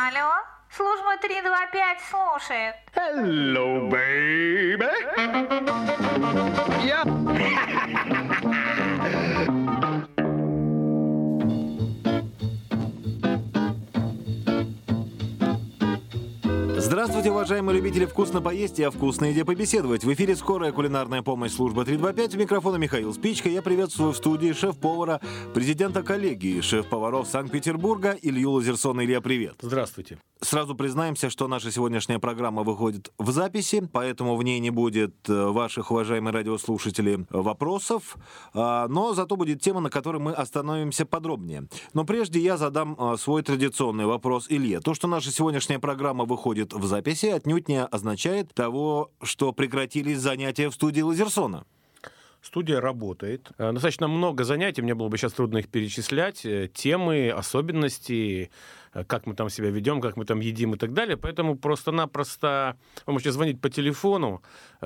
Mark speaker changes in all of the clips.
Speaker 1: Алло, служба 325 слушает.
Speaker 2: Hello, baby.
Speaker 3: Здравствуйте, уважаемые любители вкусно поесть и о вкусной еде побеседовать. В эфире скорая кулинарная помощь служба 325. У микрофона Михаил Спичко. Я приветствую в студии шеф-повара, президента коллегии шеф-поваров Санкт-Петербурга Илью Лазерсона. Илья, привет.
Speaker 4: Здравствуйте.
Speaker 3: Сразу признаемся, что наша сегодняшняя программа выходит в записи, поэтому в ней не будет ваших, уважаемые радиослушатели, вопросов, но зато будет тема, на которой мы остановимся подробнее. Но прежде я задам свой традиционный вопрос Илье. То, что наша сегодняшняя программа выходит в записи, отнюдь не означает того, что прекратились занятия в студии Лазерсона.
Speaker 4: Студия работает. Достаточно много занятий, мне было бы сейчас трудно их перечислять. Темы, особенности, как мы там себя ведем, как мы там едим и так далее. Поэтому просто-напросто вы можете звонить по телефону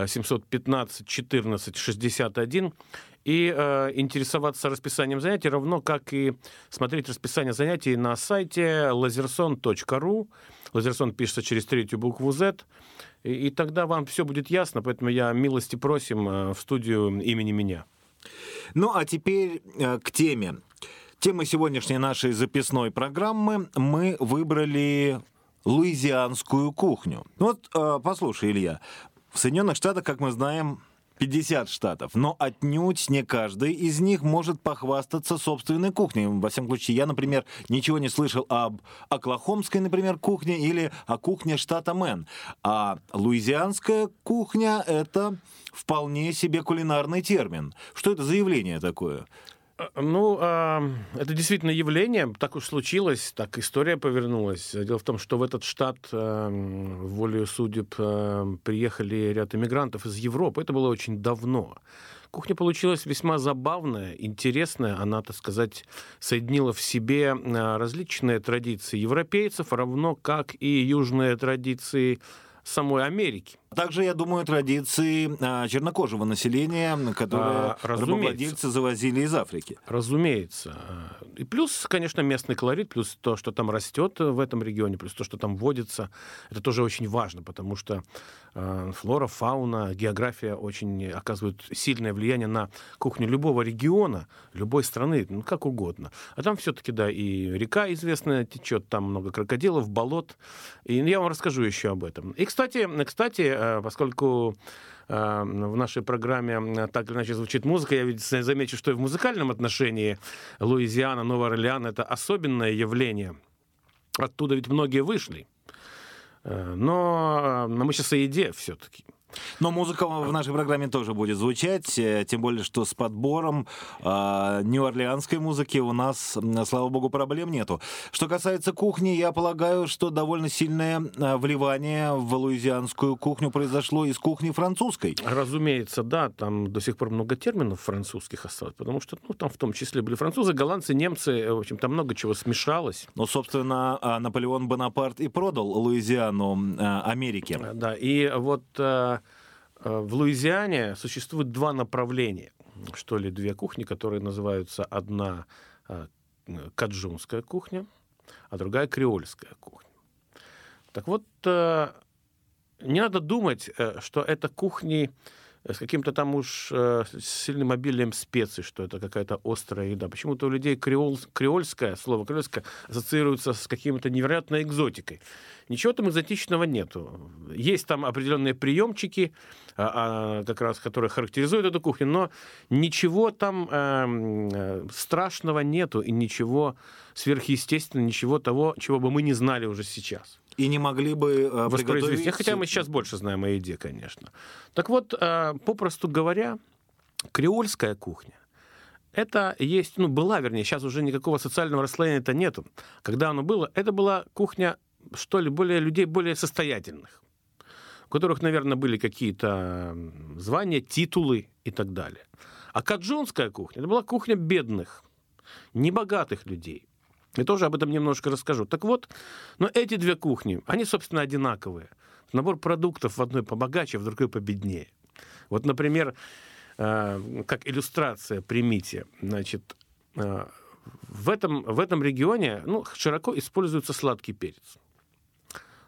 Speaker 4: 715 14 61 и интересоваться расписанием занятий, равно как и смотреть расписание занятий на сайте lazerson.ru. Лазерсон пишется через третью букву Z. И тогда вам все будет ясно, поэтому я милости просим в студию имени меня.
Speaker 3: Ну, а теперь к теме. Темой сегодняшней нашей записной программы мы выбрали луизианскую кухню. Вот, послушай, Илья, в Соединенных Штатах, как мы знаем, 50 штатов, но отнюдь не каждый из них может похвастаться собственной кухней. Во всяком случае, я, например, ничего не слышал об оклахомской, например, кухне или о кухне штата Мэн. А луизианская кухня — это вполне себе кулинарный термин. Что это за явление такое?
Speaker 4: Ну, это действительно явление, так уж случилось, так история повернулась. Дело в том, что в этот штат волею судеб приехали ряд иммигрантов из Европы. Это было очень давно. Кухня получилась весьма забавная, интересная. Она, так сказать, соединила в себе различные традиции европейцев, равно как и южные традиции самой Америки.
Speaker 3: Также, я думаю, традиции чернокожего населения, которые рабовладельцы завозили из Африки.
Speaker 4: Разумеется. И плюс, конечно, местный колорит, плюс то, что там растет в этом регионе, плюс то, что там водится, это тоже очень важно, потому что флора, фауна, география очень оказывают сильное влияние на кухню любого региона, любой страны, ну, как угодно. А там все-таки, да, и река известная течет, там много крокодилов, болот. И я вам расскажу еще об этом. И, кстати, поскольку в нашей программе так или иначе звучит музыка, я ведь замечу, что и в музыкальном отношении Луизиана, Новый Орлеан — это особенное явление. Оттуда ведь многие вышли. Но мы сейчас о еде все-таки.
Speaker 3: Но музыка в нашей программе тоже будет звучать, тем более, что с подбором нью-орлеанской музыки у нас, слава богу, проблем нету. Что касается кухни, я полагаю, что довольно сильное вливание в луизианскую кухню произошло из кухни французской.
Speaker 4: Разумеется, да, там до сих пор много терминов французских осталось, потому что там в том числе были французы, голландцы, немцы, в общем, там много чего смешалось.
Speaker 3: Ну, собственно, Наполеон Бонапарт и продал Луизиану Америке.
Speaker 4: Да, и вот в Луизиане существует два направления, что ли, две кухни, которые называются одна каджунская кухня, а другая креольская кухня. Так вот, не надо думать, что это кухни с каким-то там уж сильным обилием специй, что это какая-то острая еда. Почему-то у людей креольское, слово креольское ассоциируется с какой-то невероятной экзотикой. Ничего там экзотичного нету. Есть там определенные приемчики, как раз, которые характеризуют эту кухню, но ничего там страшного нету и ничего сверхъестественного, ничего того, чего бы мы не знали уже сейчас.
Speaker 3: И не могли бы
Speaker 4: приготовить. Хотя мы сейчас больше знаем о еде, конечно. Так вот, попросту говоря, креольская кухня — это есть, была, вернее, сейчас уже никакого социального расслоения-то нету. Когда оно было, это была кухня, что ли, людей более состоятельных, у которых, наверное, были какие-то звания, титулы и так далее. А каджунская кухня — это была кухня бедных, небогатых людей. Я тоже об этом немножко расскажу. Так вот, но эти две кухни, они, собственно, одинаковые. Набор продуктов в одной побогаче, в другой победнее. Вот, например, как иллюстрация примите, значит, в этом регионе широко используется сладкий перец.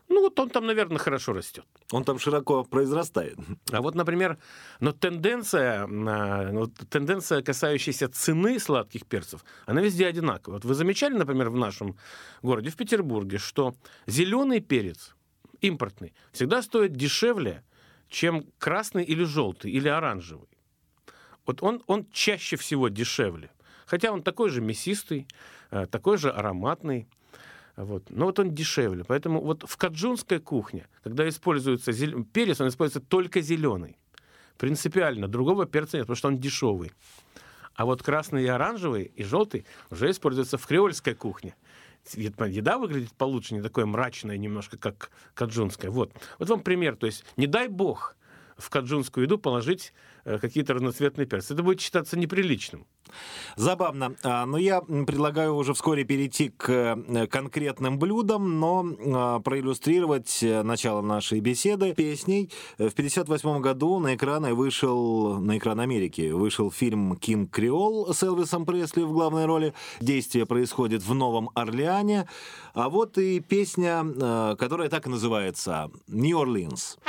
Speaker 4: Ну, вот он там, наверное, хорошо растет.
Speaker 3: Он там широко произрастает.
Speaker 4: А вот, например, тенденция, касающаяся цены сладких перцев, она везде одинаковая. Вот вы замечали, например, в нашем городе, в Петербурге, что зеленый перец, импортный, всегда стоит дешевле, чем красный или желтый, или оранжевый. Вот он чаще всего дешевле. Хотя он такой же мясистый, такой же ароматный. Вот. Но вот он дешевле. Поэтому вот в каджунской кухне, когда используется перец, он используется только зеленый. Принципиально. Другого перца нет, потому что он дешевый. А вот красный и оранжевый, и желтый уже используются в креольской кухне. Еда выглядит получше, не такое мрачное немножко, как каджунская. Вот вам пример. То есть не дай бог в каджунскую еду положить какие-то разноцветные перцы. Это будет считаться неприличным.
Speaker 3: Забавно. Но я предлагаю уже вскоре перейти к конкретным блюдам, но проиллюстрировать начало нашей беседы песней. В 1958 году на экран Америки вышел фильм «Кинг Креол» с Элвисом Пресли в главной роли. Действие происходит в Новом Орлеане. А вот и песня, которая так и называется «Нью-Орлеанс».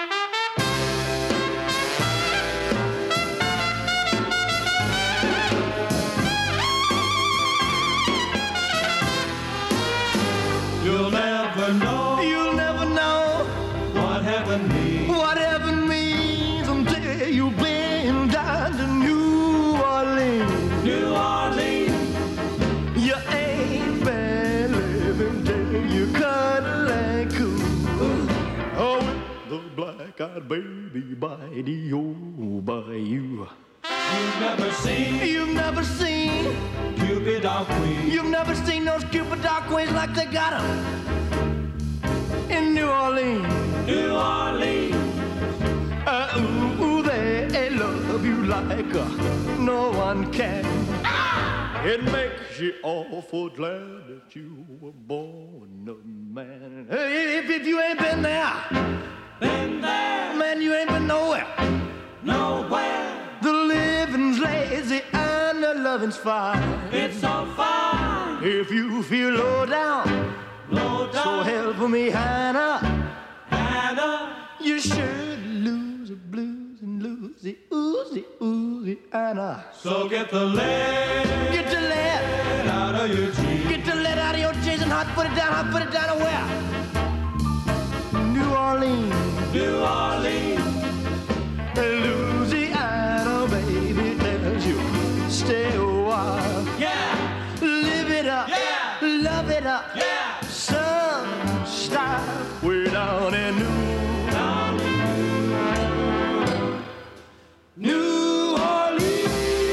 Speaker 5: You'll never know what heaven means until you've been down to New Orleans. New Orleans. You ain't been living till you cuddle and cool. Oh, with the black-eyed baby by the old bayou. You've never seen Cupid or Queen. You've never seen those Cupid or Queens like they got 'em in New Orleans. New Orleans. Ooh, they love you like no one can. It makes you awful glad that you were born a man. If you ain't been there, man, you ain't been nowhere. The living's lazy and the loving's fine. It's so fine. If you feel low down, so help me, Hannah, you should lose the blues and lose the oozy, Anna. So get the lead out of your jeans. Get the lead out of your jeans and hot put it down to where? New Orleans. Louisiana, baby, tells you stay a while. Yeah, live it up. Yeah, love it up. Yeah, some style way down in New Orleans.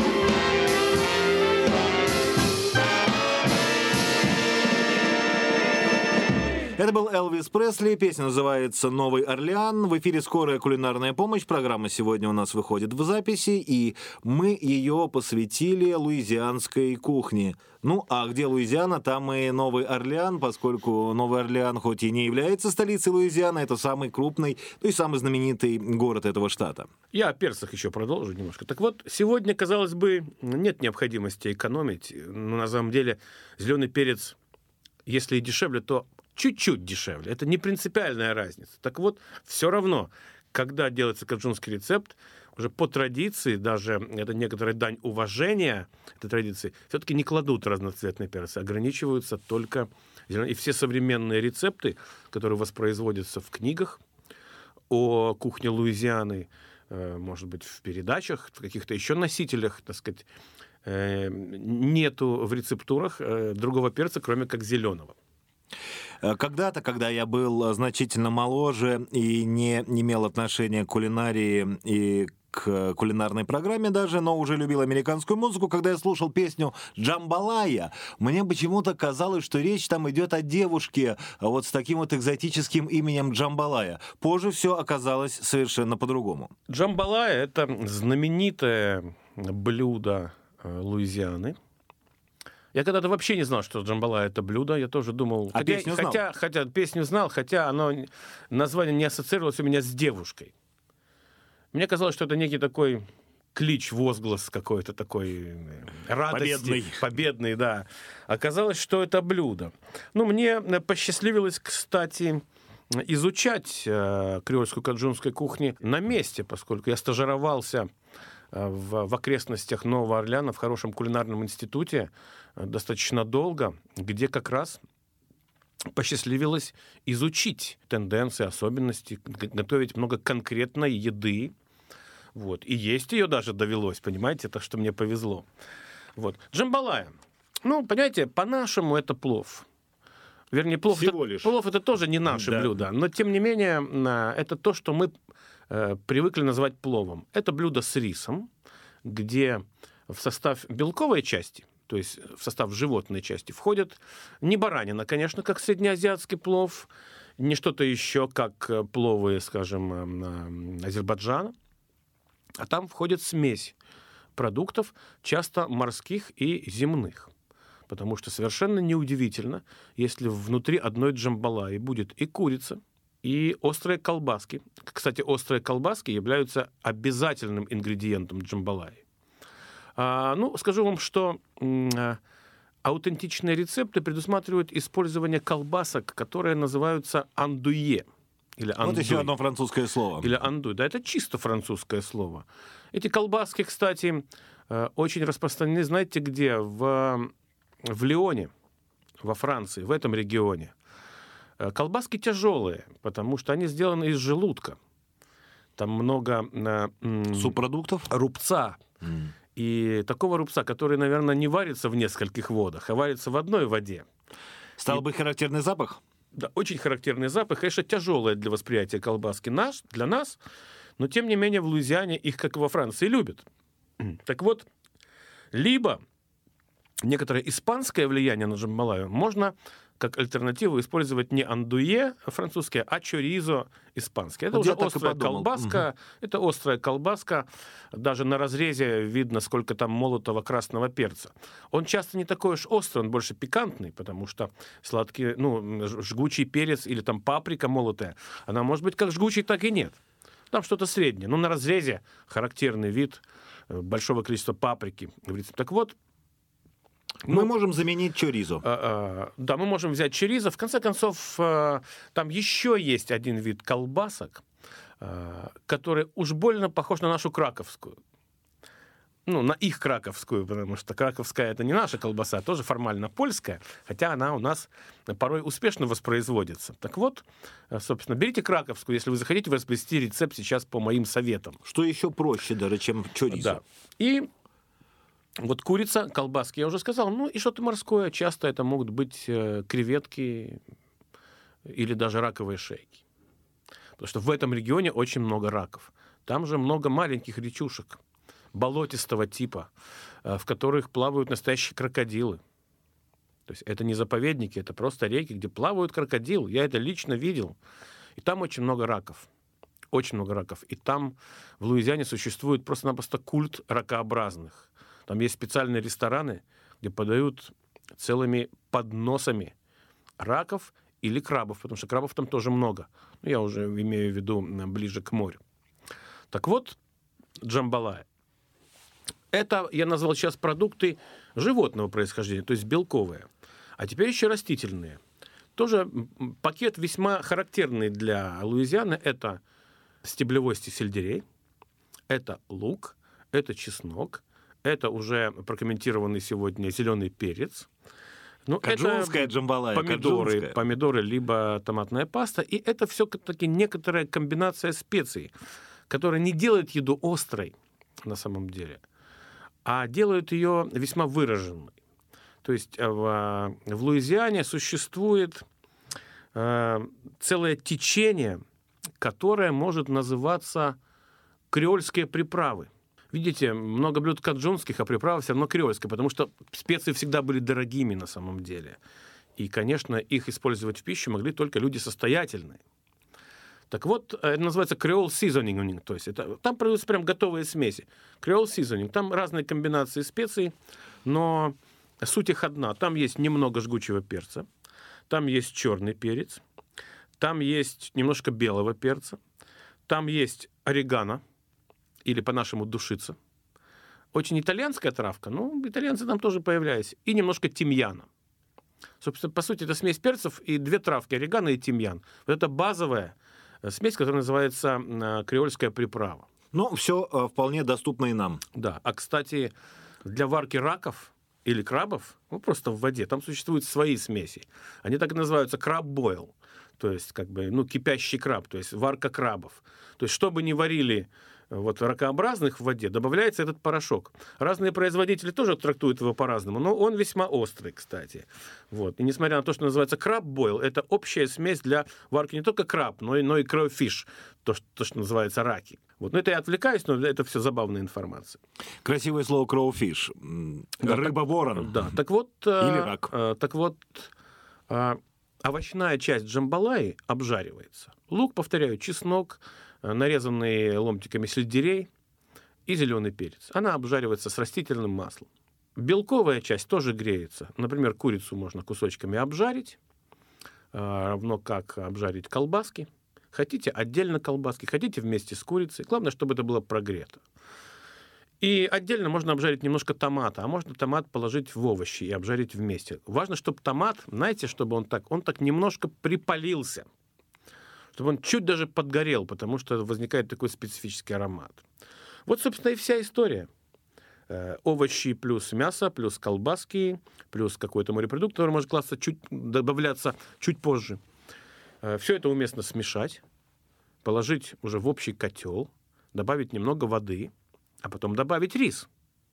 Speaker 3: Это был Элвис Пресли, песня называется «Новый Орлеан». В эфире «Скорая кулинарная помощь». Программа сегодня у нас выходит в записи, и мы ее посвятили луизианской кухне. Ну, а где Луизиана, там и Новый Орлеан, поскольку Новый Орлеан хоть и не является столицей Луизианы, это самый крупный, ну и самый знаменитый город этого штата.
Speaker 4: Я о перцах еще продолжу немножко. Так вот, сегодня, казалось бы, нет необходимости экономить, но на самом деле зеленый перец, если и дешевле, то чуть-чуть дешевле. Это не принципиальная разница. Так вот, все равно, когда делается каджунский рецепт, уже по традиции, даже это некоторая дань уважения этой традиции, все-таки не кладут разноцветные перцы, ограничиваются только зеленым. И все современные рецепты, которые воспроизводятся в книгах о кухне Луизианы, может быть, в передачах, в каких-то еще носителях, так сказать, нету в рецептурах другого перца, кроме как зеленого.
Speaker 3: Когда-то, когда я был значительно моложе и не имел отношения к кулинарии и к кулинарной программе даже, но уже любил американскую музыку, когда я слушал песню «Джамбалая», мне почему-то казалось, что речь там идет о девушке вот с таким вот экзотическим именем Джамбалая. Позже все оказалось совершенно по-другому.
Speaker 4: Джамбалая — это знаменитое блюдо Луизианы. Я когда-то вообще не знал, что джамбалая — это блюдо. Я тоже думал...
Speaker 3: Песню знал?
Speaker 4: Хотя песню знал, хотя название не ассоциировалось у меня с девушкой. Мне казалось, что это некий такой клич, возглас какой-то такой радости. Победный, да. Оказалось, что это блюдо. Ну, мне посчастливилось, кстати, изучать креольскую каджунскую кухню на месте, поскольку я стажировался в окрестностях Нового Орлеана в хорошем кулинарном институте достаточно долго, где как раз посчастливилось изучить тенденции, особенности, готовить много конкретной еды. Вот. И есть ее даже довелось, понимаете, так что мне повезло. Вот. Джамбалая. Ну, понимаете, по-нашему это плов. Вернее, плов это тоже не наше блюдо. Но, тем не менее, это то, что мы привыкли называть пловом. Это блюдо с рисом, где в состав белковой части, то есть в состав животной части, входит не баранина, конечно, как среднеазиатский плов, не что-то еще, как пловы, скажем, Азербайджана, а там входит смесь продуктов, часто морских и земных. Потому что совершенно неудивительно, если внутри одной джамбалаи будет и курица, и острые колбаски. Кстати, острые колбаски являются обязательным ингредиентом джамбалаи. Скажу вам, что аутентичные рецепты предусматривают использование колбасок, которые называются андуе. Или андуй.
Speaker 3: Вот еще одно французское слово.
Speaker 4: Или андуй. Да, это чисто французское слово. Эти колбаски, кстати, очень распространены, знаете где? В Лионе, во Франции, в этом регионе. Колбаски тяжелые, потому что они сделаны из желудка. Там много
Speaker 3: субпродуктов?
Speaker 4: Рубца. И такого рубца, который, наверное, не варится в нескольких водах, а варится в одной воде.
Speaker 3: Стал бы характерный запах?
Speaker 4: Да, очень характерный запах. Конечно, тяжелая для восприятия колбаски для нас, но, тем не менее, в Луизиане их, как и во Франции, любят. Так вот, либо некоторое испанское влияние на джамбалаю можно как альтернативу использовать не андуе французский, а чоризо испанский. Это уже острая колбаска. Это острая колбаска. Даже на разрезе видно, сколько там молотого красного перца. Он часто не такой уж острый, он больше пикантный, потому что сладкий, жгучий перец или там паприка молотая, она может быть как жгучей, так и нет. Там что-то среднее. Но на разрезе характерный вид большого количества паприки. Так вот,
Speaker 3: мы можем заменить чоризо.
Speaker 4: Да, мы можем взять чоризо. В конце концов, там еще есть один вид колбасок, который уж больно похож на нашу краковскую. На их краковскую, потому что краковская — это не наша колбаса, а тоже формально польская, хотя она у нас порой успешно воспроизводится. Так вот, собственно, берите краковскую, если вы захотите воспроизвести рецепт сейчас по моим советам.
Speaker 3: Что еще проще даже, чем чоризо.
Speaker 4: Да. И вот курица, колбаски, я уже сказал, и что-то морское. Часто это могут быть креветки или даже раковые шейки. Потому что в этом регионе очень много раков. Там же много маленьких речушек болотистого типа, в которых плавают настоящие крокодилы. То есть это не заповедники, это просто реки, где плавают крокодилы. Я это лично видел. И там очень много раков. Очень много раков. И там в Луизиане существует просто-напросто культ ракообразных. Там есть специальные рестораны, где подают целыми подносами раков или крабов, потому что крабов там тоже много. Я уже имею в виду ближе к морю. Так вот, джамбалая. Это я назвал сейчас продукты животного происхождения, то есть белковые. А теперь еще растительные. Тоже пакет весьма характерный для Луизианы. Это стеблевой сельдерей, это лук, это чеснок, это уже прокомментированный сегодня зеленый перец.
Speaker 3: Каджунская джамбалая.
Speaker 4: Помидоры, либо томатная паста. И это все-таки некоторая комбинация специй, которая не делает еду острой на самом деле, а делают ее весьма выраженной. То есть в Луизиане существует целое течение, которое может называться креольские приправы. Видите, много блюд каджунских, а приправы все равно креольские, потому что специи всегда были дорогими на самом деле. И, конечно, их использовать в пищу могли только люди состоятельные. Так вот, это называется creole seasoning, то есть там продаются прям готовые смеси. Creole seasoning, там разные комбинации специй, но суть их одна. Там есть немного жгучего перца, там есть черный перец, там есть немножко белого перца, там есть орегано, или по-нашему душица. Очень итальянская травка, итальянцы там тоже появлялись. И немножко тимьяна. Собственно, по сути, это смесь перцев и 2 травки, орегано и тимьян. Вот это базовая смесь, которая называется креольская приправа.
Speaker 3: Ну, все вполне доступно и нам.
Speaker 4: Да, а, кстати, для варки раков или крабов, ну, просто в воде, там существуют свои смеси. Они так и называются краб-бойл, то есть, как бы, ну, кипящий краб, то есть варка крабов. То есть, чтобы не варили вот ракообразных в воде, добавляется этот порошок. Разные производители тоже трактуют его по-разному, но он весьма острый, кстати. Вот. И несмотря на то, что называется краб-бойл, это общая смесь для варки не только краб, но и crayfish, то, что называется раки. Вот. Но это я отвлекаюсь, но это все забавная информация.
Speaker 3: Красивое слово crowfish. Рыба-ворон.
Speaker 4: Да, так вот...
Speaker 3: Или рак.
Speaker 4: Так вот, овощная часть джамбалаи обжаривается. Лук, повторяю, чеснок, нарезанные ломтиками сельдерей и зеленый перец. Она обжаривается с растительным маслом. Белковая часть тоже греется. Например, курицу можно кусочками обжарить, равно как обжарить колбаски. Хотите отдельно колбаски, хотите вместе с курицей. Главное, чтобы это было прогрето. И отдельно можно обжарить немножко томата, а можно томат положить в овощи и обжарить вместе. Важно, чтобы томат, знаете, чтобы он так немножко припалился, чтобы он чуть даже подгорел, потому что возникает такой специфический аромат. Вот, собственно, и вся история. Овощи плюс мясо, плюс колбаски, плюс какой-то морепродукт, который может добавляться чуть позже. Все это уместно смешать, положить уже в общий котел, добавить немного воды, а потом добавить рис.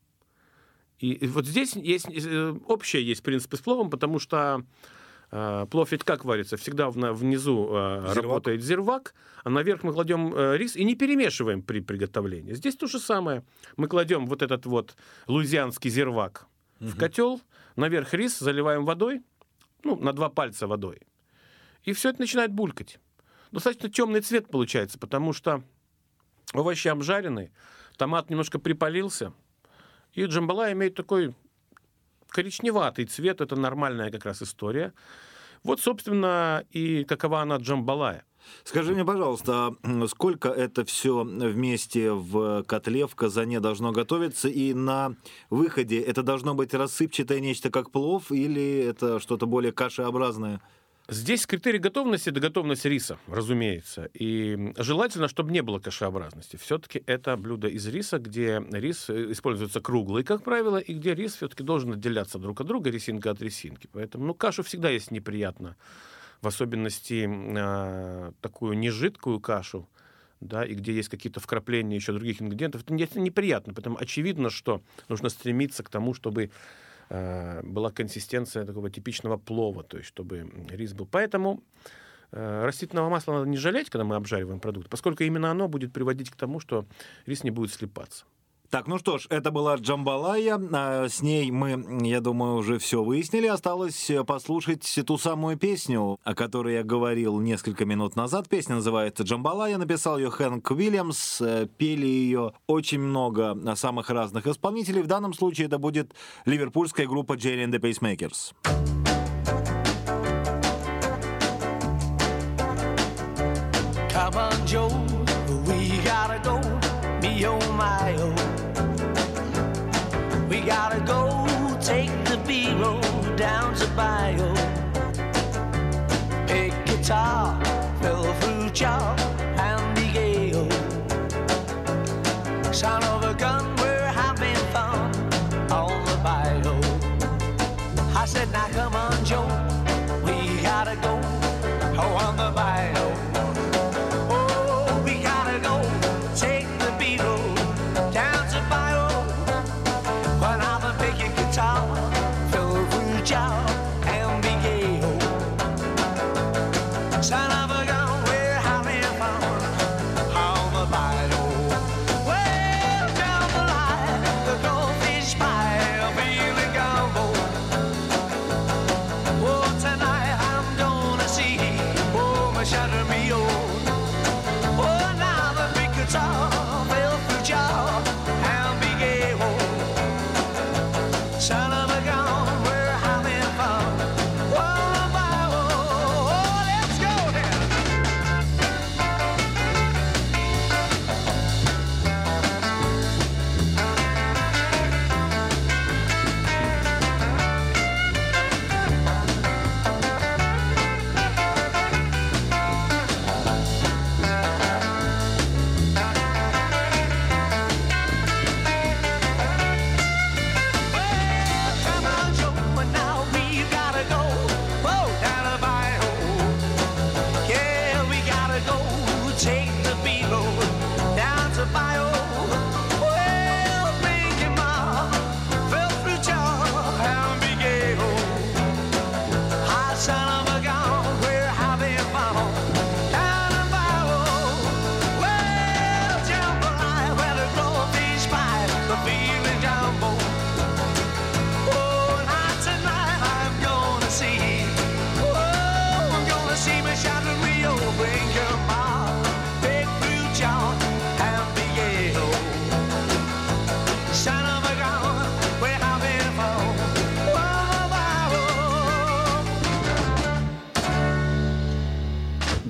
Speaker 4: И вот здесь есть принцип с пловом, потому что плов ведь как варится? Всегда внизу работает зирвак, а наверх мы кладем рис и не перемешиваем при приготовлении. Здесь то же самое. Мы кладем вот этот вот луизианский зирвак в котел, наверх рис, заливаем водой, ну, на 2 пальца водой. И все это начинает булькать. Достаточно темный цвет получается, потому что овощи обжарены, томат немножко припалился, и джамбалая имеет такой коричневатый цвет, это нормальная как раз история. Вот, собственно, и какова она джамбалая.
Speaker 3: Скажи мне, пожалуйста, сколько это все вместе в котле, в казане должно готовиться, и на выходе это должно быть рассыпчатое нечто, как плов, или это что-то более кашеобразное?
Speaker 4: Здесь критерий готовности — это готовность риса, разумеется. И желательно, чтобы не было кашеобразности. Все-таки это блюдо из риса, где рис используется круглый, как правило, и где рис все-таки должен отделяться друг от друга, рисинка от рисинки. Поэтому кашу всегда есть неприятно. В особенности такую нежидкую кашу, да, и где есть какие-то вкрапления еще других ингредиентов. Это неприятно, потому очевидно, что нужно стремиться к тому, чтобы была консистенция такого типичного плова, то есть чтобы рис был. Поэтому растительного масла надо не жалеть, когда мы обжариваем продукт, поскольку именно оно будет приводить к тому, что рис не будет слипаться.
Speaker 3: Так, ну что ж, это была джамбалая. С ней мы, я думаю, уже все выяснили. Осталось послушать ту самую песню, о которой я говорил несколько минут назад. Песня называется «Джамбалая». Написал ее Хэнк Уильямс. Пели ее очень много самых разных исполнителей. В данном случае это будет ливерпульская группа Gerry and the Pacemakers.
Speaker 5: Come on, Joe, we gotta go. Me, oh, my, oh. We gotta go take the B-road down to Bio. Pick guitar, fill fruit jar, and the gale. Son of a gun, we're having fun on the Bio. I said, now come on, Joe, we gotta go on the Bio. Fill the fruit jar and be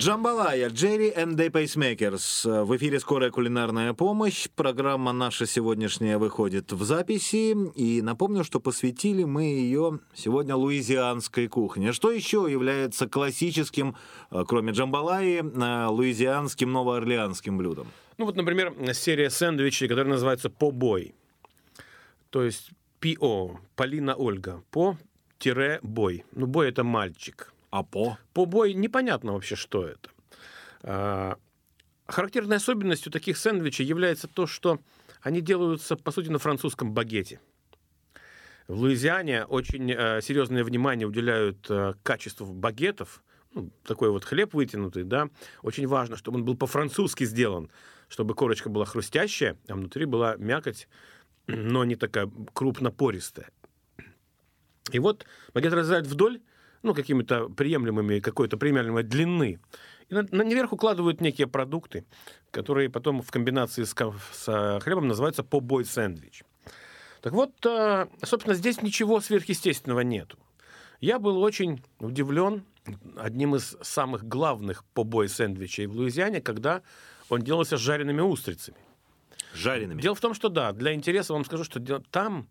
Speaker 3: Джамбалая, Джерри and the Pacemakers. В эфире «Скорая кулинарная помощь». Программа наша сегодняшняя выходит в записи. И напомню, что посвятили мы ее сегодня луизианской кухне. Что еще является классическим, кроме джамбалаи, луизианским новоорлеанским блюдом?
Speaker 4: Ну вот, например, серия сэндвичей, которая называется «По-бой». То есть P.O. Полина Ольга. По-бой. Ну, бой — это мальчик.
Speaker 3: А
Speaker 4: По-бой непонятно вообще, что это. Характерной особенностью таких сэндвичей является то, что они делаются, по сути, на французском багете. В Луизиане очень серьезное внимание уделяют качеству багетов. Ну, такой вот хлеб вытянутый, да. Очень важно, чтобы он был по-французски сделан, чтобы корочка была хрустящая, а внутри была мякоть, но не такая крупнопористая. И вот багет разрезают вдоль, ну, какими-то какой-то приемлемой длины. И наверх укладывают некие продукты, которые потом в комбинации с хлебом называются по-бой сэндвич. Так вот, собственно, здесь ничего сверхъестественного нету. Я был очень удивлен одним из самых главных по-бой сэндвичей в Луизиане, когда он делался с жареными устрицами.
Speaker 3: Жареными?
Speaker 4: Дело в том, что да, для интереса вам скажу, что там...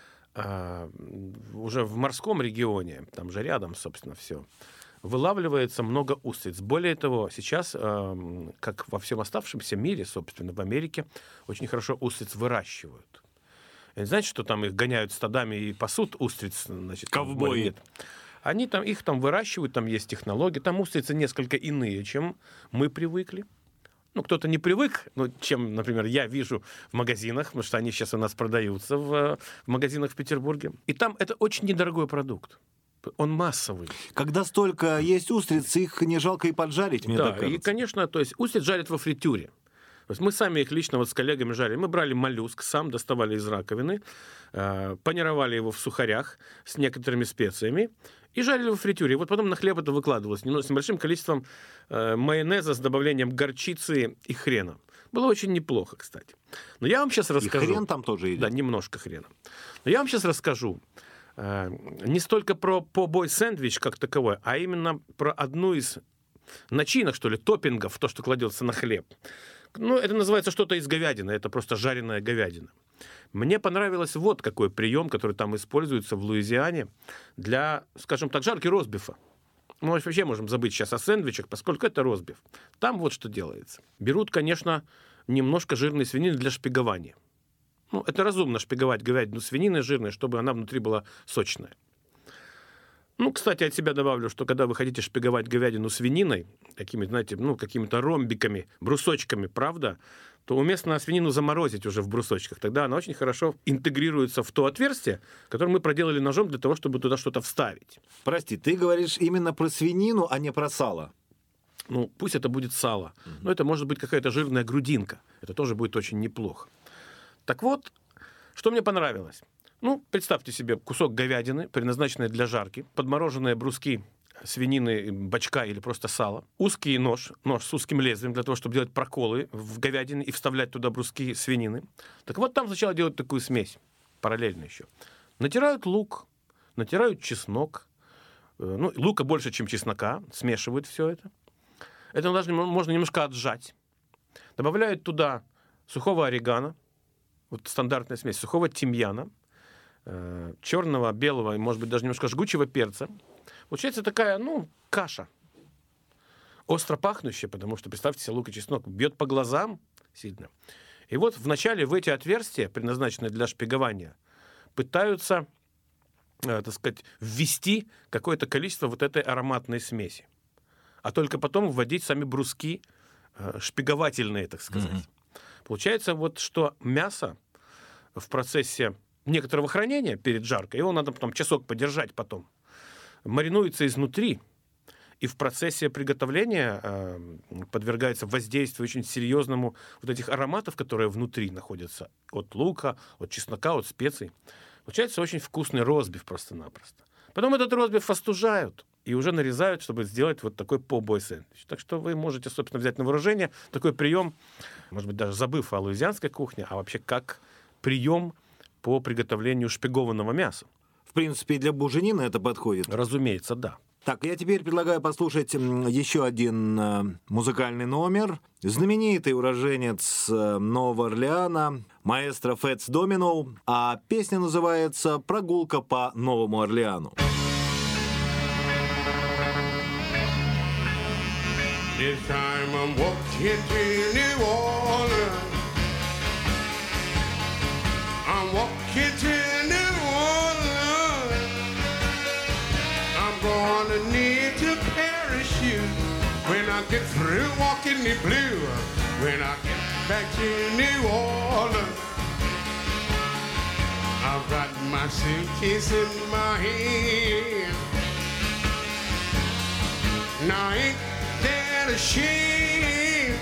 Speaker 4: уже в морском регионе, там же рядом, собственно, все, вылавливается много устриц. Более того, сейчас, как во всем оставшемся мире, собственно, в Америке, очень хорошо устриц выращивают. И не знаете, что там их гоняют стадами и пасут устриц? Значит,
Speaker 3: ковбои.
Speaker 4: Нет. Они там, их там выращивают, там есть технологии. Там устрицы несколько иные, чем мы привыкли. Ну, кто-то не привык, ну, чем, например, я вижу в магазинах, потому что они сейчас у нас продаются в магазинах в Петербурге. И там это очень недорогой продукт. Он массовый.
Speaker 3: Когда столько есть устриц, их не жалко и поджарить, мне так кажется.
Speaker 4: И, конечно, то есть устриц жарят во фритюре. То есть мы сами их лично вот с коллегами жарили. Мы брали моллюск, сам доставали из раковины, панировали его в сухарях с некоторыми специями и жарили во фритюре. И вот потом на хлеб это выкладывалось с небольшим количеством майонеза с добавлением горчицы и хрена. Было очень неплохо, кстати. Но я вам сейчас расскажу...
Speaker 3: И хрен там тоже идет?
Speaker 4: Да, немножко хрена. Но я вам сейчас расскажу не столько про по-бой сэндвич как таковой, а именно про одну из начинок, что ли, топпингов, то, что кладется на хлеб. Ну, это называется что-то из говядины, это просто жареная говядина. Мне понравилось вот какой прием, который там используется в Луизиане для, скажем так, жарки ростбифа. Мы вообще можем забыть сейчас о сэндвичах, поскольку это ростбиф. Там вот что делается. Берут, конечно, немножко жирной свинины для шпигования. Ну, это разумно шпиговать говядину свининой жирной, чтобы она внутри была сочная. Ну, кстати, от себя добавлю, что когда вы хотите шпиговать говядину свининой, какими-то, знаете, ну, какими-то ромбиками, брусочками, правда, то уместно свинину заморозить уже в брусочках. Тогда она очень хорошо интегрируется в то отверстие, которое мы проделали ножом для того, чтобы туда что-то вставить.
Speaker 3: Прости, ты говоришь именно про свинину, а не про сало.
Speaker 4: Ну, пусть это будет сало. Но это может быть какая-то жирная грудинка. Это тоже будет очень неплохо. Так вот, что мне понравилось. Ну, представьте себе кусок говядины, предназначенный для жарки, подмороженные бруски свинины, бочка или просто сала, узкий нож с узким лезвием для того, чтобы делать проколы в говядине и вставлять туда бруски свинины. Так вот, там сначала делают такую смесь, параллельно еще. Натирают лук, натирают чеснок, ну, лука больше, чем чеснока, смешивают все это. Это даже можно немножко отжать. Добавляют туда сухого орегано, вот стандартная смесь, сухого тимьяна, черного, белого, может быть, даже немножко жгучего перца. Получается такая, ну, каша. Остро пахнущая, потому что, представьте себе, лук и чеснок бьет по глазам сильно. И вот вначале в эти отверстия, предназначенные для шпигования, пытаются, так сказать, ввести какое-то количество вот этой ароматной смеси. А только потом вводить сами бруски шпиговательные, так сказать. Получается вот, что мясо в процессе некоторого хранения перед жаркой, его надо потом часок подержать потом, маринуется изнутри, и в процессе приготовления подвергается воздействию очень серьезному вот этих ароматов, которые внутри находятся, от лука, от чеснока, от специй. Получается очень вкусный ростбиф просто-напросто. Потом этот ростбиф остужают и уже нарезают, чтобы сделать вот такой по-бой сэндвич. Так что вы можете, собственно, взять на вооружение такой прием, может быть, даже забыв о луизианской кухне, а вообще как прием по приготовлению шпигованного мяса.
Speaker 3: В принципе, и для буженины это подходит.
Speaker 4: Разумеется, да.
Speaker 3: Так, я теперь предлагаю послушать еще один музыкальный номер. Знаменитый уроженец Нового Орлеана, маэстро Фэтс Домино, а песня называется «Прогулка по Новому Орлеану».
Speaker 6: This time I'm walking to New Orleans. I'm walking to New Orleans. I'm gonna need to parachute when I get through walking the blue. When I get back to New Orleans, I've got my suitcase in my hand. Now ain't that a shame?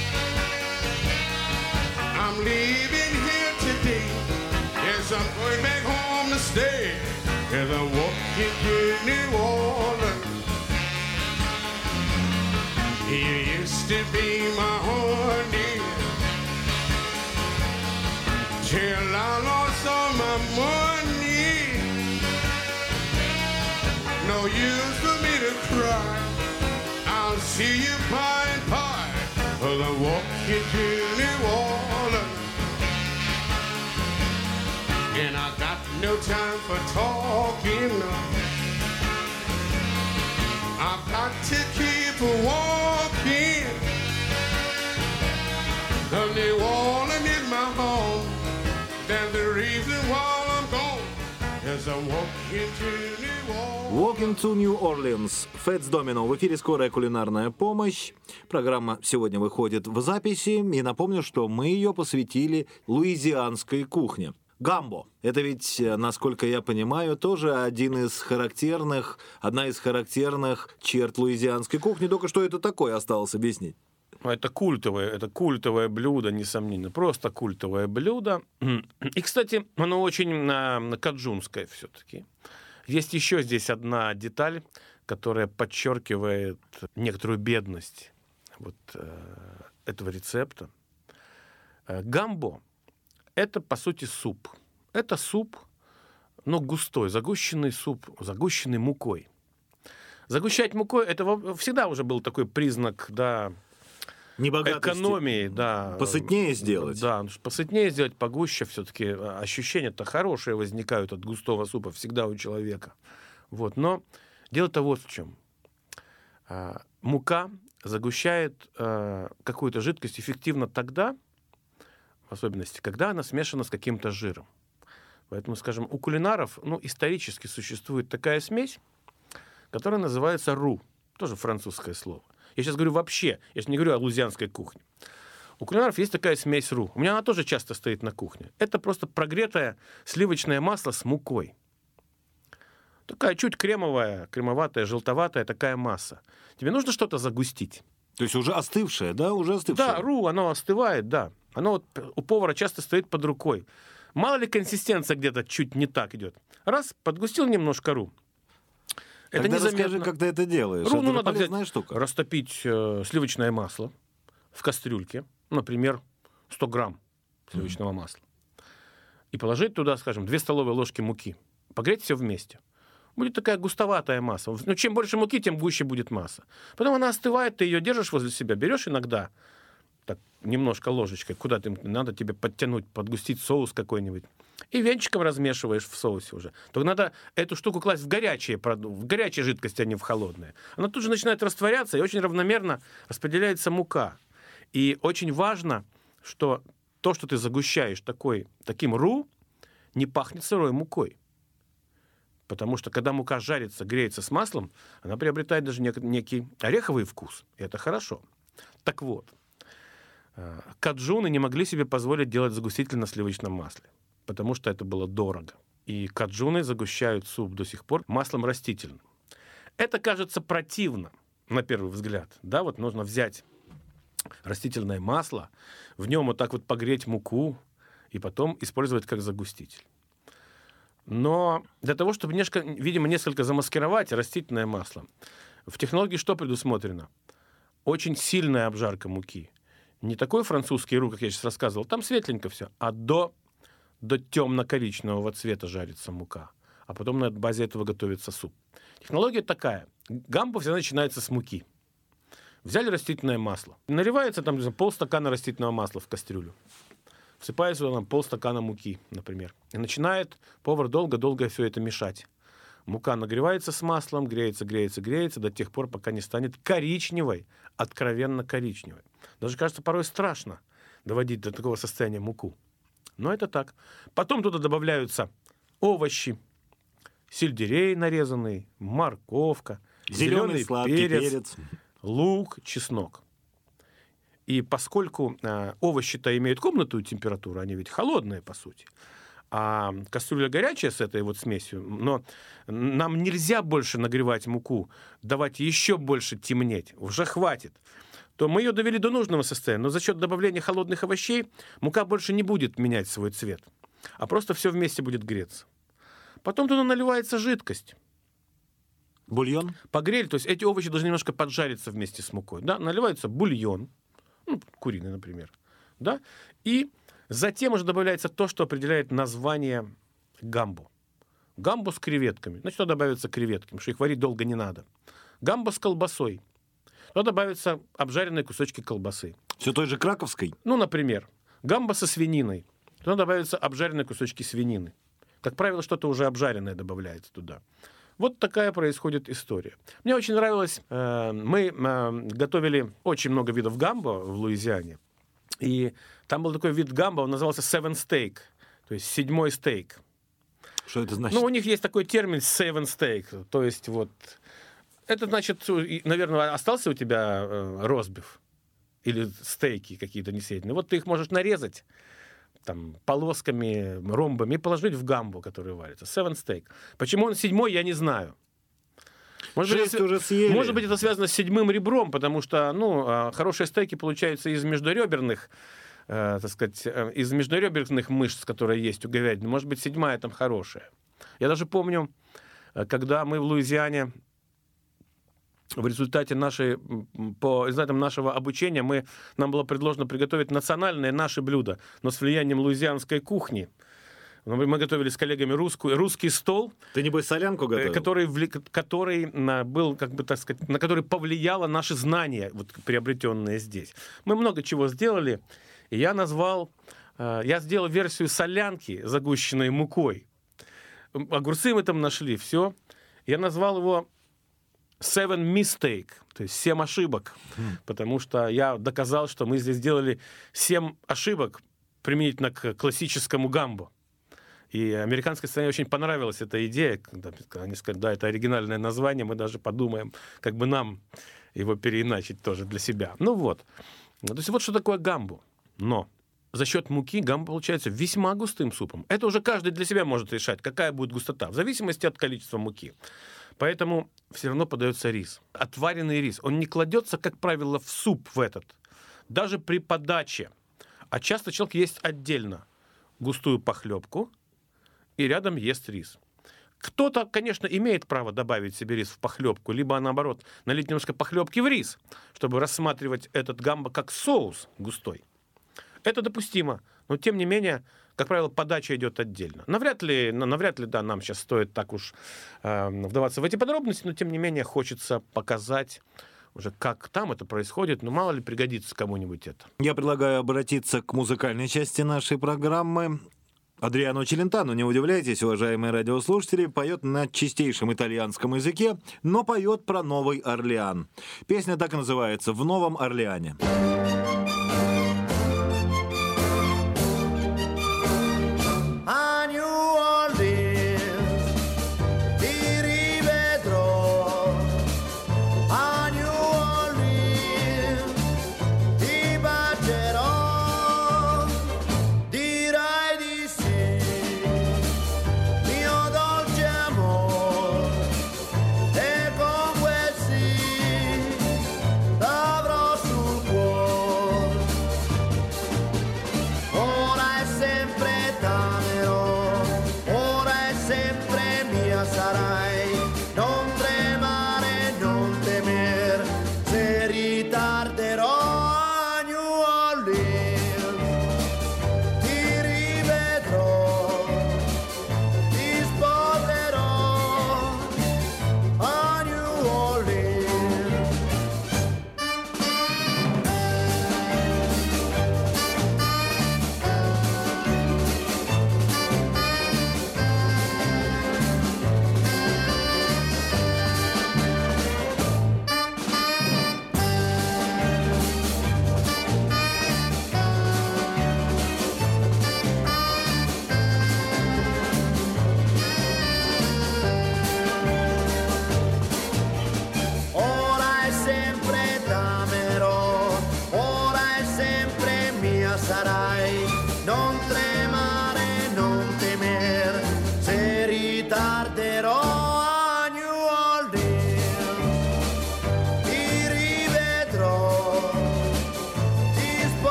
Speaker 6: I'm leaving here today. Yes, I'm going back home to stay. As I'm walking to New Orleans. You used to be my honey till I lost all my money. No use for me to cry. I'll see you by and by. Well, I'm walking to New Orleans. And I got no time for talking. I've got to keep walking. The New Orleans is my home. That's the reason why I'm gone. As I'm walking to New Orleans.
Speaker 3: Walking to New Orleans. Фэтс Домино. В эфире «Скорая кулинарная помощь». Программа сегодня выходит в записи. И напомню, что мы ее посвятили луизианской кухне. Гамбо. Это ведь, насколько я понимаю, тоже одна из характерных черт луизианской кухни. Только что это такое осталось объяснить.
Speaker 4: Это культовое блюдо, несомненно. Просто культовое блюдо. И, кстати, оно очень каджунское все-таки. Есть еще здесь одна деталь, которая подчеркивает некоторую бедность этого рецепта. Гамбо — это, по сути, суп. Это суп, но густой, загущенный суп, загущенный мукой. Загущать мукой — это всегда уже был такой признак, да, экономии, да.
Speaker 3: Посытнее сделать.
Speaker 4: Да, посытнее сделать, погуще все-таки. Ощущения-то хорошие возникают от густого супа всегда у человека. Вот. Но дело-то вот в чем. Мука загущает какую-то жидкость эффективно тогда, в особенности, когда она смешана с каким-то жиром. Поэтому, скажем, у кулинаров, исторически существует такая смесь, которая называется ру. Тоже французское слово. Я сейчас говорю вообще, я же не говорю о луизианской кухне. У кулинаров есть такая смесь ру. У меня она тоже часто стоит на кухне. Это просто прогретое сливочное масло с мукой. Такая чуть кремоватая, желтоватая такая масса. Тебе нужно что-то загустить.
Speaker 3: То есть уже остывшее, да? Уже остывшее.
Speaker 4: Да, ру, оно остывает, да. Оно у повара часто стоит под рукой. Мало ли консистенция где-то чуть не так идет. Раз, подгустил немножко ру. Это
Speaker 3: Тогда
Speaker 4: незаметно.
Speaker 3: расскажи, как ты это делаешь.
Speaker 4: Ру,
Speaker 3: это
Speaker 4: надо
Speaker 3: полезная
Speaker 4: взять,
Speaker 3: штука.
Speaker 4: растопить сливочное масло в кастрюльке, например, 100 грамм сливочного масла, и положить туда, скажем, 2 столовые ложки муки. Погреть все вместе. Будет такая густоватая масса. Но чем больше муки, тем гуще будет масса. Потом она остывает, ты ее держишь возле себя, берешь иногда так, немножко ложечкой, куда надо тебе подтянуть, подгустить соус какой-нибудь, и венчиком размешиваешь в соусе уже. Только надо эту штуку класть в горячие жидкости, а не в холодные. Она тут же начинает растворяться, и очень равномерно распределяется мука. И очень важно, что то, что ты загущаешь таким ру, не пахнет сырой мукой. Потому что, когда мука жарится, греется с маслом, она приобретает даже некий ореховый вкус. И это хорошо. Так вот, каджуны не могли себе позволить делать загуститель на сливочном масле, потому что это было дорого. И каджуны загущают суп до сих пор маслом растительным. Это кажется противно, на первый взгляд. Да, вот нужно взять растительное масло, в нем вот так вот погреть муку и потом использовать как загуститель. Но для того, чтобы, видимо, несколько замаскировать растительное масло, в технологии что предусмотрено? Очень сильная обжарка муки. Не такой французский ру, как я сейчас рассказывал, там светленько все, а до темно-коричневого цвета жарится мука. А потом на базе этого готовится суп. Технология такая. Гамбо всегда начинается с муки. Взяли растительное масло. Наливается там полстакана растительного масла в кастрюлю. Всыпается туда полстакана муки, например. И начинает повар долго-долго все это мешать. Мука нагревается с маслом, греется до тех пор, пока не станет коричневой, откровенно коричневой. Даже, кажется, порой страшно доводить до такого состояния муку. Но это так. Потом туда добавляются овощи, сельдерей нарезанный, морковка, зеленый перец, лук, чеснок. И поскольку овощи-то имеют комнатную температуру, они ведь холодные, по сути, а кастрюля горячая с этой вот смесью, но нам нельзя больше нагревать муку, давать еще больше темнеть, уже хватит, то мы ее довели до нужного состояния. Но за счет добавления холодных овощей мука больше не будет менять свой цвет, а просто все вместе будет греться. Потом туда наливается жидкость.
Speaker 3: Бульон?
Speaker 4: Погрели, то есть эти овощи должны немножко поджариться вместе с мукой. Да? Наливается бульон, куриный, например. Да? И затем уже добавляется то, что определяет название гамбо. Гамбо с креветками. Значит, туда добавятся креветки, потому что их варить долго не надо. Гамбо с колбасой. Туда добавятся обжаренные кусочки колбасы.
Speaker 3: Все той же краковской?
Speaker 4: Например, гамбо со свининой. Туда добавятся обжаренные кусочки свинины. Как правило, что-то уже обжаренное добавляется туда. Вот такая происходит история. Мне очень нравилось, мы готовили очень много видов гамбо в Луизиане. И там был такой вид гамбо, он назывался seven steak, то есть 7-й стейк.
Speaker 3: Что это значит?
Speaker 4: У них есть такой термин seven steak, то есть вот... Это значит, наверное, остался у тебя ростбиф или стейки какие-то несъеденные. Вот ты их можешь нарезать там, полосками, ромбами и положить в гамбо, который варится. Seven steak. Почему он 7-й, я не знаю. Может быть, это связано с 7-м ребром, потому что хорошие стейки получаются из междуреберных, из междуреберных мышц, которые есть у говядины. Может быть, 7-я там хорошая. Я даже помню, когда мы в Луизиане в результате по результатам нашего обучения нам было предложено приготовить национальные наши блюда, но с влиянием луизианской кухни. Мы готовили с коллегами русский стол.
Speaker 3: Ты, небось, солянку готовил?
Speaker 4: Который был, как бы, так сказать, на который повлияло наши знания, вот, приобретенные здесь. Мы много чего сделали, и я сделал версию солянки, загущенной мукой. Огурцы мы там нашли, все. Я назвал его Seven Mistake, то есть 7 ошибок, потому что я доказал, что мы здесь сделали 7 ошибок применительно к классическому гамбо. И американской стране очень понравилась эта идея, когда они сказали, да, это оригинальное название, мы даже подумаем, как бы нам его переиначить тоже для себя. То есть вот что такое гамбо. Но за счет муки гамбо получается весьма густым супом. Это уже каждый для себя может решать, какая будет густота, в зависимости от количества муки. Поэтому все равно подается рис. Отваренный рис. Он не кладется, как правило, в суп в этот. Даже при подаче. А часто человек ест отдельно густую похлебку и рядом ест рис. Кто-то, конечно, имеет право добавить себе рис в похлебку, либо, наоборот, налить немножко похлебки в рис, чтобы рассматривать этот гамбо как соус густой. Это допустимо. Но, тем не менее, как правило, подача идет отдельно. Навряд ли, да, нам сейчас стоит так уж вдаваться в эти подробности, но, тем не менее, хочется показать уже, как там это происходит. Мало ли пригодится кому-нибудь это.
Speaker 3: Я предлагаю обратиться к музыкальной части нашей программы. Адриано Челентано, не удивляйтесь, уважаемые радиослушатели, поет на чистейшем итальянском языке, но поет про Новый Орлеан. Песня так и называется «В Новом Орлеане».
Speaker 5: L'avrò sul cuore.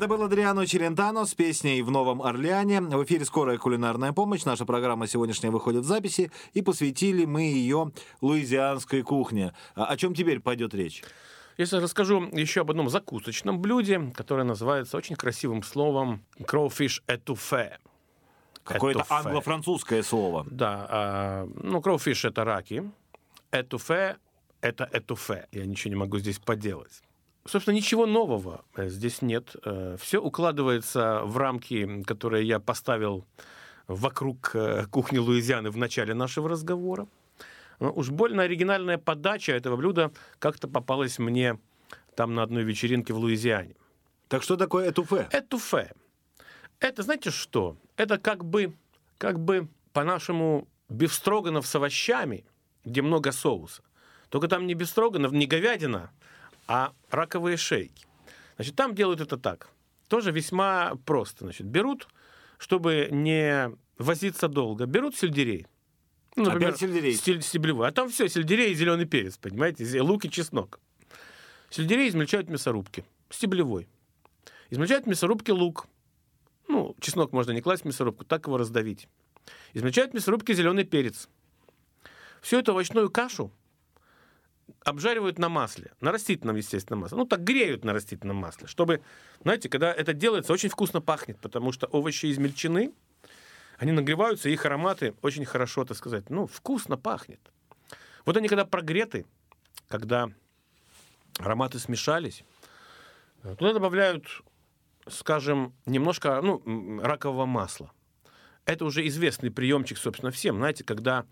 Speaker 3: Это был Адриано Челентано с песней «В Новом Орлеане». В эфире «Скорая кулинарная помощь». Наша программа сегодняшняя выходит в записи, и посвятили мы ее луизианской кухне. О чем теперь пойдет речь?
Speaker 4: Если расскажу еще об одном закусочном блюде, которое называется очень красивым словом crawfish étouffée.
Speaker 3: Какое-то англо-французское слово.
Speaker 4: Да, crawfish — это раки, étouffée — это étouffée. Я ничего не могу здесь поделать. Собственно, ничего нового здесь нет. Все укладывается в рамки, которые я поставил вокруг кухни Луизианы в начале нашего разговора. Но уж больно оригинальная подача этого блюда как-то попалась мне там на одной вечеринке в Луизиане.
Speaker 3: Так что такое этуфе?
Speaker 4: Этуфе. Это, знаете что? Это как бы по-нашему бифстроганов с овощами, где много соуса. Только там не бифстроганов, не говядина, а раковые шейки. Значит, там делают это так. Тоже весьма просто. Значит, берут, чтобы не возиться долго, берут сельдерей. Ну, например,
Speaker 3: опять сельдерей?
Speaker 4: Стеблевой. А там все, сельдерей и зеленый перец, понимаете, лук и чеснок. Сельдерей измельчают в мясорубке, стеблевой. Измельчают в мясорубке лук. Ну, чеснок можно не класть в мясорубку, так его раздавить. Измельчают в мясорубке зеленый перец. Всю эту овощную кашу обжаривают на масле, на растительном, естественно, масле. Ну, так греют на растительном масле, чтобы, знаете, когда это делается, очень вкусно пахнет, потому что овощи измельчены, они нагреваются, их ароматы очень хорошо, так сказать, вкусно пахнет. Вот они когда прогреты, когда ароматы смешались, туда добавляют, скажем, немножко, ракового масла. Это уже известный приемчик, собственно, всем. Знаете, когда...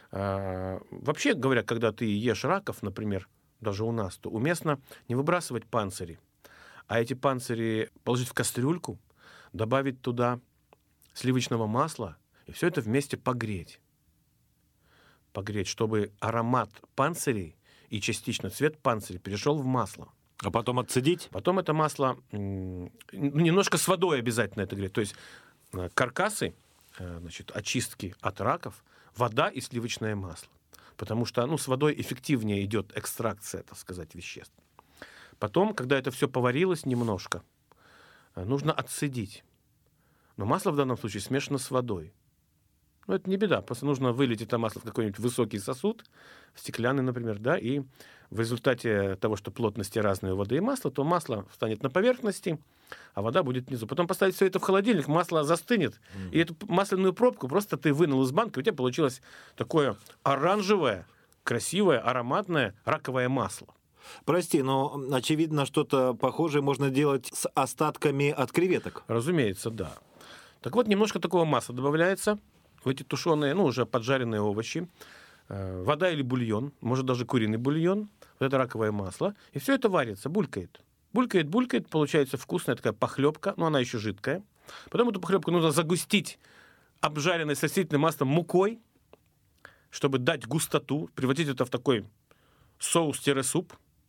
Speaker 4: Вообще говоря, когда ты ешь раков, например, даже у нас, то уместно не выбрасывать панцири, а эти панцири положить в кастрюльку, добавить туда сливочного масла и все это вместе погреть. Погреть, чтобы аромат панцирей и частично цвет панцирей перешел в масло.
Speaker 3: А потом отцедить?
Speaker 4: Потом это масло немножко с водой обязательно это греть. То есть каркасы, значит, очистки от раков, вода и сливочное масло. Потому что с водой эффективнее идет экстракция, так сказать, веществ. Потом, когда это все поварилось немножко, нужно отцедить. Но масло в данном случае смешано с водой. Это не беда, просто нужно вылить это масло в какой-нибудь высокий сосуд, стеклянный, например, да, и в результате того, что плотности разные у воды и масла, то масло встанет на поверхности, а вода будет внизу. Потом поставить все это в холодильник, масло застынет, и эту масляную пробку просто ты вынул из банки, у тебя получилось такое оранжевое, красивое, ароматное раковое масло.
Speaker 3: Прости, но очевидно, что-то похожее можно делать с остатками от креветок.
Speaker 4: Разумеется, да. Так вот, немножко такого масла добавляется в эти тушеные, уже поджаренные овощи. Вода или бульон, может даже куриный бульон, вот это раковое масло. И все это варится, булькает. Булькает, получается вкусная такая похлебка, но она еще жидкая. Потом эту похлебку нужно загустить обжаренной с растительным маслом мукой, чтобы дать густоту, превратить это в такой соус-суп.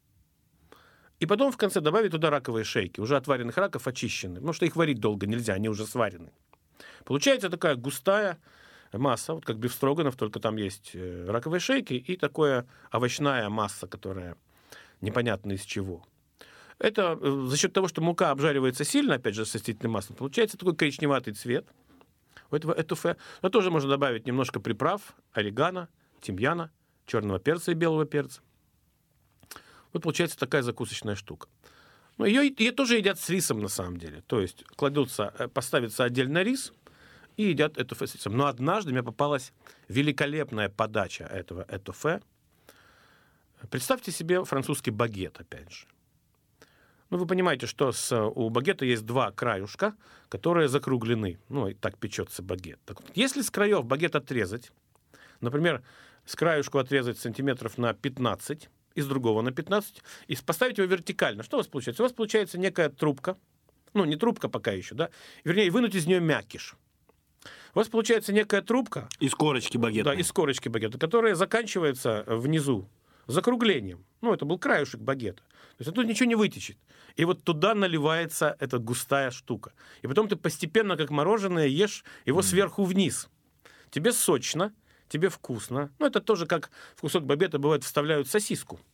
Speaker 4: И потом в конце добавить туда раковые шейки, уже отваренных раков, очищенные. Потому что их варить долго нельзя, они уже сварены. Получается такая густая масса, вот как бифстроганов, только там есть раковые шейки и такая овощная масса, которая непонятно из чего. Это за счет того, что мука обжаривается сильно, опять же, с растительным маслом, получается такой коричневатый цвет у этого этуфе. Но тоже можно добавить немножко приправ, орегано, тимьяна, черного перца и белого перца. Вот получается такая закусочная штука. Ее тоже едят с рисом, на самом деле. То есть поставится отдельно рис и едят этуфе с рисом. Но однажды мне попалась великолепная подача этого этуфе. Представьте себе французский багет, опять же. Вы понимаете, что у багета есть два краюшка, которые закруглены. И так печется багет. Так вот, если с краев багет отрезать, например, с краюшку отрезать сантиметров на 15, из другого на 15, и поставить его вертикально, что у вас получается? У вас получается некая трубка, не трубка пока еще, да, вернее, вынуть из нее мякиш. У вас получается некая трубка.
Speaker 3: Из корочки багета.
Speaker 4: Да, из корочки багета, которая заканчивается внизу закруглением. Это был краюшек багета. То есть оттуда ничего не вытечет. И вот туда наливается эта густая штука. И потом ты постепенно, как мороженое, ешь его сверху вниз. Тебе сочно, тебе вкусно. Это тоже как в кусок багета бывает вставляют сосиску.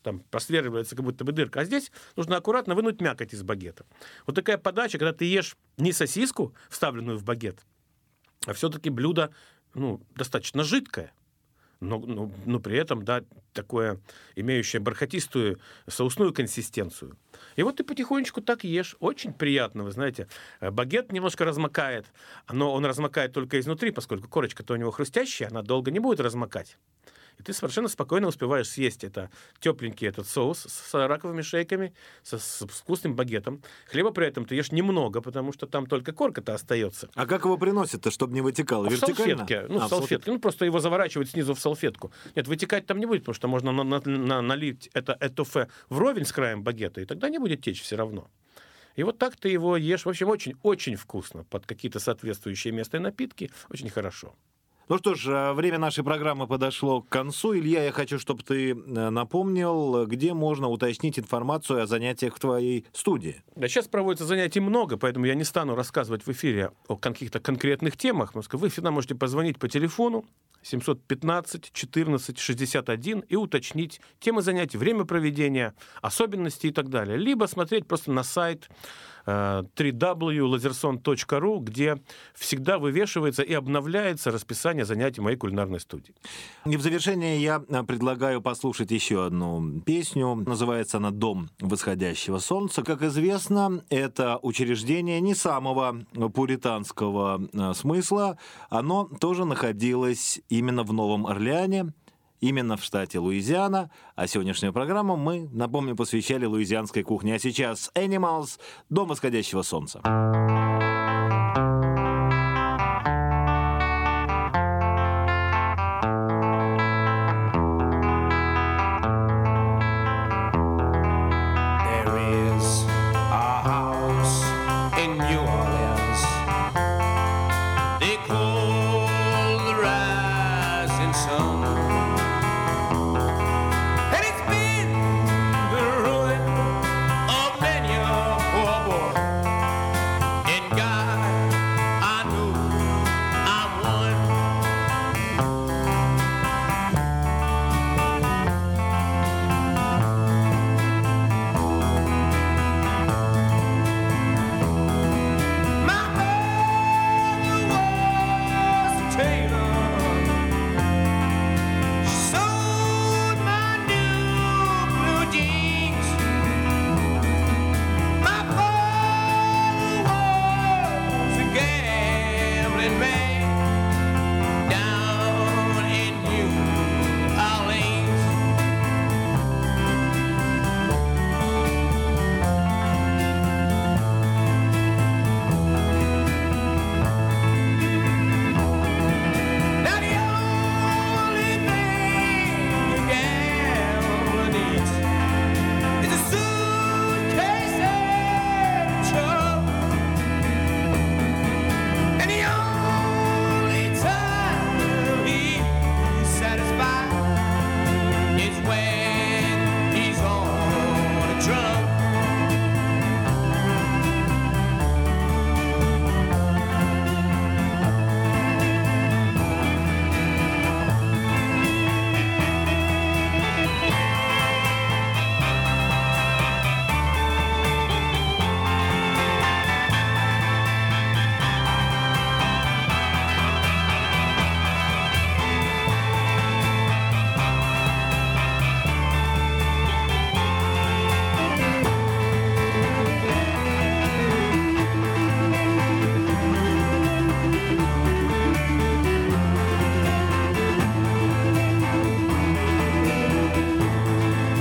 Speaker 4: там просверливается как будто бы дырка. А здесь нужно аккуратно вынуть мякоть из багета. Вот такая подача, когда ты ешь не сосиску, вставленную в багет, а все-таки блюдо достаточно жидкое, но при этом, да, такое, имеющее бархатистую соусную консистенцию. И вот ты потихонечку так ешь. Очень приятно, вы знаете. Багет немножко размокает, но он размокает только изнутри, поскольку корочка-то у него хрустящая, она долго не будет размокать. И ты совершенно спокойно успеваешь съесть тепленький этот соус с раковыми шейками, с вкусным багетом. Хлеба при этом ты ешь немного, потому что там только корка-то остается.
Speaker 3: А как его приносят-то, чтобы не вытекало? Вертикально?
Speaker 4: В салфетке. В салфетке. Просто его заворачивают снизу в салфетку. Нет, вытекать там не будет, потому что можно налить это этофе вровень с краем багета, и тогда не будет течь все равно. И вот так ты его ешь. В общем, очень-очень вкусно. Под какие-то соответствующие местные напитки. Очень хорошо.
Speaker 3: Ну что ж, время нашей программы подошло к концу. Илья, я хочу, чтобы ты напомнил, где можно уточнить информацию о занятиях в твоей студии.
Speaker 4: Да, сейчас проводится занятий много, поэтому я не стану рассказывать в эфире о каких-то конкретных темах. Вы всегда можете позвонить по телефону 715-14-61 и уточнить темы занятий, время проведения, особенности и так далее. Либо смотреть просто на сайт www.lazerson.ru, где всегда вывешивается и обновляется расписание занятий моей кулинарной студии.
Speaker 3: И в завершение я предлагаю послушать еще одну песню. Называется она «Дом восходящего солнца». Как известно, это учреждение не самого пуританского смысла. Оно тоже находилось именно в Новом Орлеане, именно в штате Луизиана. А сегодняшнюю программу мы, напомню, посвящали луизианской кухне. А сейчас Animals, «Дом восходящего солнца».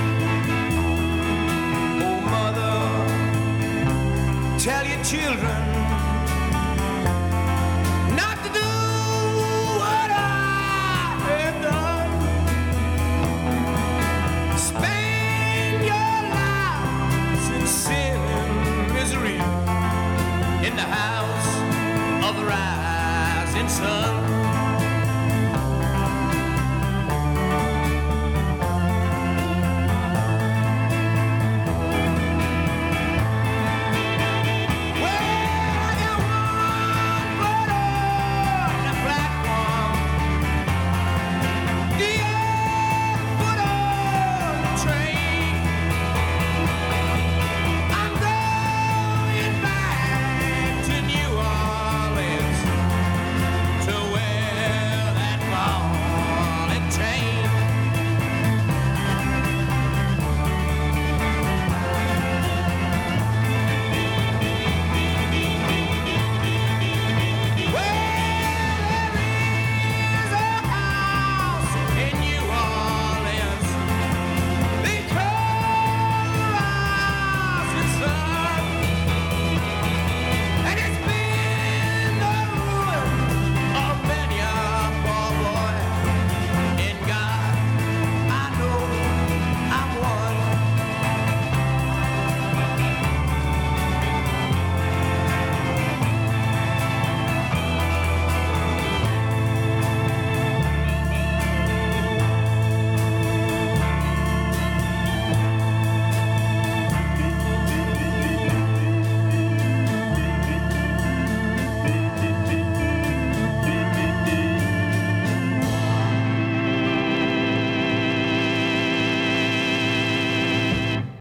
Speaker 5: Tell your children